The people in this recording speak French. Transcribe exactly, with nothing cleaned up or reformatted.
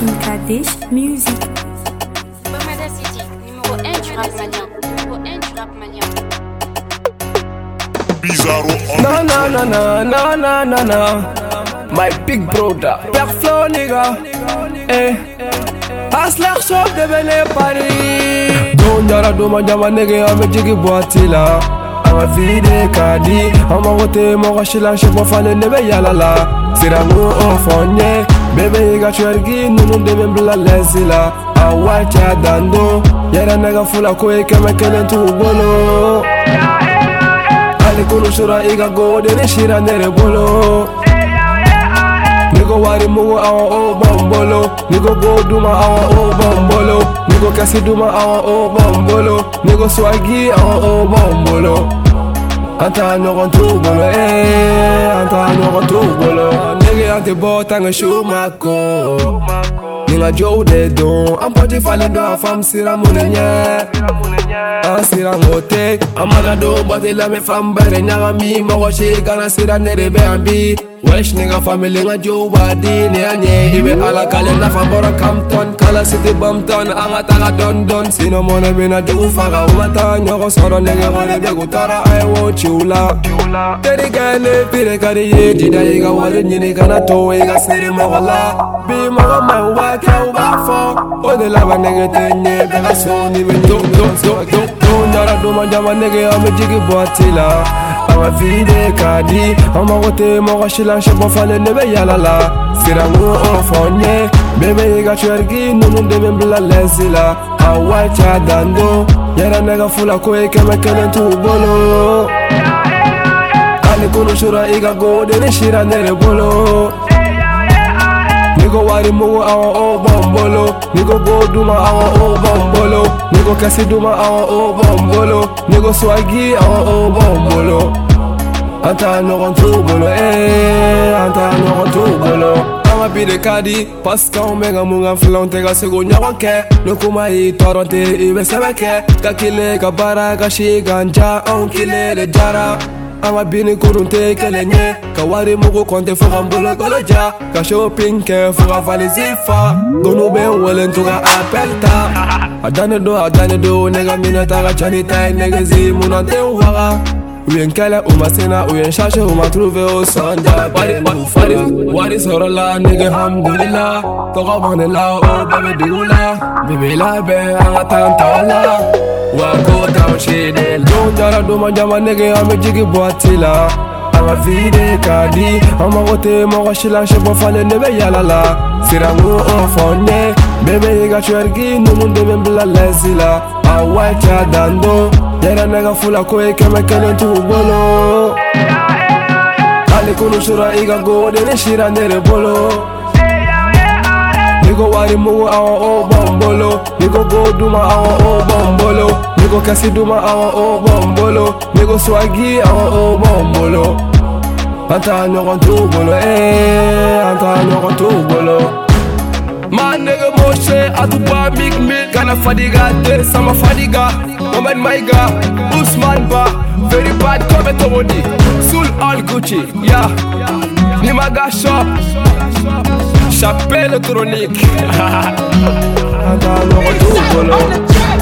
King Kadesh Music. Bamada City, numéro un du rap malien. Numéro un du rap malien. Bizarro. No, no, no, no, no, no, no, no. My big brother, Père Flo, nigga. Eh. Asler shop de Bene Paris. Don't yara do ma jama nigga, I'm a jiggy boatila. I'm a vide kadi. I'm a wote mo gashila shop mo fane nebe yalala. Sira mo ofonye. Bebe iga chwergi nunu debe mbla lesila. Awacha dando. Yara nega fula kwe keme kelen tu bolo. Ali kunu shura iga go dene shira nere bolo. Nigo wari mungu awa o bambolo. Nigo go duma awa o bambolo. Nigo kasi duma awa o bambolo. Nigo swagi awa o bambolo. Anta nyogon tu bolo eh. Anta nyogon tu bolo. Nigga ante bo tanga shumako. Ninga jow de don. Ampoti fale do a fam sira munenye. An sira ngote. Amana do bate la me fam bere nyaga mi. Mogo shi gana sira nere be ambi. Wesh nigga family nga jow badi ne anye. Ibe ala kale na fa bora Campton. Kala city Bampton. Anga taga don don. Sino mona bina do faga umata. Nyogo soro nigga wane be gutara. I want you la. Teri gane pire kari ye. Dida iga wale nyini kana to. Iga siri mogola. Bi mogo ma waka ubafo. Ode lava nigga tenye. Bela so ni be do do do do. Do nyara do ma jama nigga ame jigi boatila. I'm a vide kadi. I'm a wote mo gashila shop mo fale nebe yalala. Sira mo ofonye. Bebe iga chwergi nunu debe mbla lesila. Awacha dando. Yara nega fula kwe keme kelen tu bolo. Ali kunu shura iga go dene shira nere bolo. Nigo wari mungu awa o bambolo. Nigo go duma awa o bambolo. Nigo kasi duma awa o bambolo. Nigo swagi awa o bambolo. Anta nyogon tu bolo eh. Anta nyogon tu bolo. Ama bide kadi. Paska omega munga flon tega sego nyagon ke. Nukuma i toronte ibe sebeke. Kakile kabara kashi ganja. On kile le jara. Ama bini kurunte kelenye. Kawari mugu konte fuga mbolo koloja. Ka shopping ke fuga valizifa. Gonu ben welen tuga apelta. Adane do adane do nega mina taga chani tay nega zi munante uwaga. Uyen kala umasena uyen shashe uma trouve o sonja. Wari wari wari sorola nega hamdulillah. Toga banela o bebe dula. Bebe la be anga tantala. Wako down shade. Don't yara do ma jama nigga ame jigi boatila. I'm a vide kadi. I'm a wote mo gashila shop mo fale nebe yalala. Sira mo ofonye. Bebe iga chwergi nunu debe mbla lesila. Awacha dando. Yara nega fula kwe keme kelen tu bolo. Ali kunu shura iga go dene shira nere bolo. Nigo wari mungu awa o bambolo. Nigo go duma awa o bambolo. Nigo kasi duma awa o bambolo. Nigo swagi awa o bambolo. Anta nyogon tu bolo eh. Anta nyogon tu bolo. Ma nigga Moshe atupa big milk. Kana fadiga de sama fadiga. Mohamed Maiga Usman Ba. Very bad come to body. Soul all Gucci yeah. Nimaga shop. Chapelle électronique. Anta nyogon tu bolo.